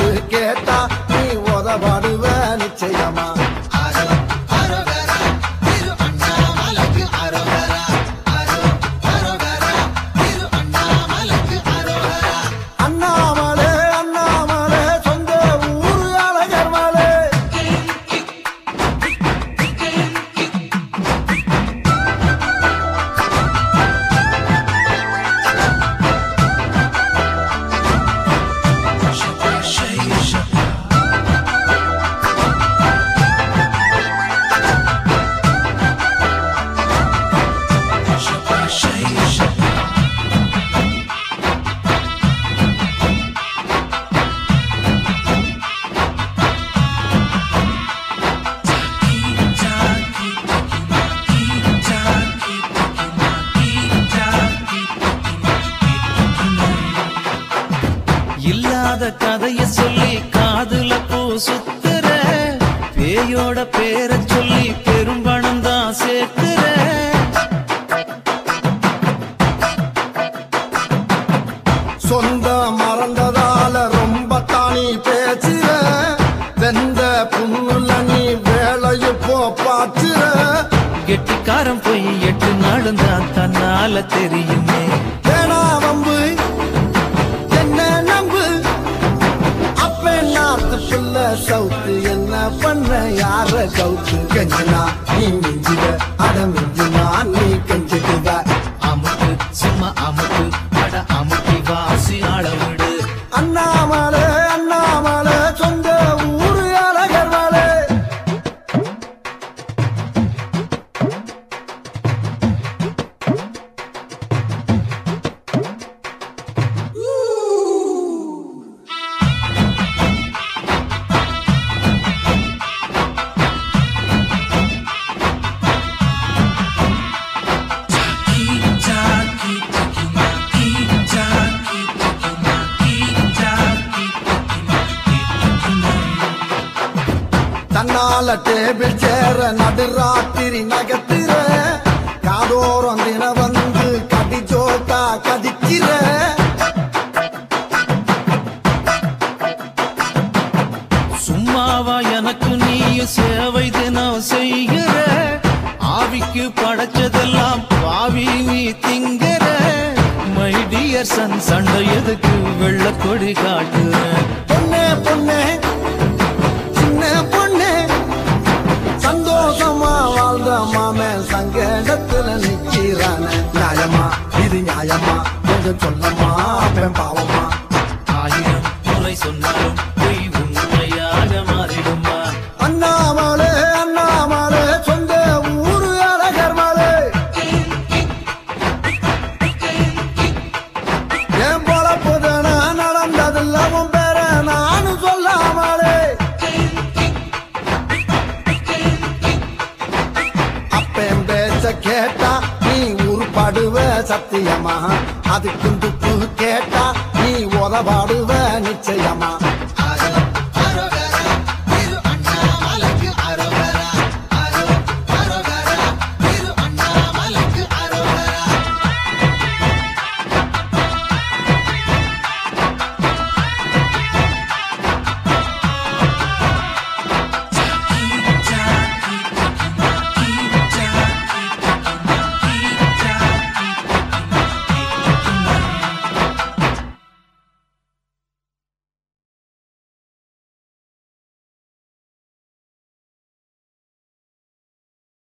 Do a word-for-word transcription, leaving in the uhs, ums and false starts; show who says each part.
Speaker 1: துப்பு கேட்டா நீ உதவாடுவ நிச்சயமா.
Speaker 2: இல்லாத கதைய சொல்லி காதுல பூ சுத்துற, பேயோட பேரை சொல்லி பெரும்பணம் தான் சேர்க்கிற.
Speaker 1: சொந்த மறந்ததால ரொம்ப தானி பேசுற, வெந்த புண்ணுல நீ வேலையை போ பாச்சுற.
Speaker 2: கெட்டிக்காரன் போய் எட்டு நாளும் தான் தன்னால தெரியுமே.
Speaker 1: வேணா வம்பு என்ன நம்பு, அப்ப நாத்து புள்ள சவுத்து என்ன பண்ண யார கவுத்து. கெஞ்சினா நீ மிஞ்சுவ, அட மிஞ்சினா நீ கெஞ்சிடுவ.
Speaker 2: அமுக்கு சும்மா அமுக்கு, அட அமுக்கி வாசி அளவிடு.
Speaker 1: அண்ணாமலை அண்ணாமலை சொந்த ஊரு அழகர்மலை. தன்னால டேபிள் சேர நடுராத்திரி நகத்துற, காதோரம் தின வந்து கடி ஜோக்கா கதிக்கிற.
Speaker 2: சும்மாவா எனக்கு நீயும் சேவை தினம் செய்கிற, ஆவிக்கு படைச்சதெல்லாம் பாவி நீ திங்கிற. மை டியர் சன் சண்டை எதுக்கு வெள்ள கொடி காட்டுற.
Speaker 1: பொண்ணே பொண்ணே சின்ன பொண்ணே, சந்தோஷமா வாழ்ந்த மாமே சங்கடத்துல நிக்கிறான. நியாயமா இது நியாயமா கொஞ்சம் சொல்லமா, பெண் பாவமா.
Speaker 2: ஆயிரம் முறை சொன்னாலும் பொய் உண்மையாக மாறிடுமா.
Speaker 1: அண்ணாமலை அண்ணாமலை சொந்த ஊரு அழகர்மலை. என் பொழப்புதன நடந்ததில்ல உன் பேர நானும் சொல்லாமலே. அப்பன் பேச்ச கேட்டா நீ உருப்படுவ சத்தியமா, அதுக்கு துப்பு கேட்டா நீ உதவாடுவ நிச்சயமா.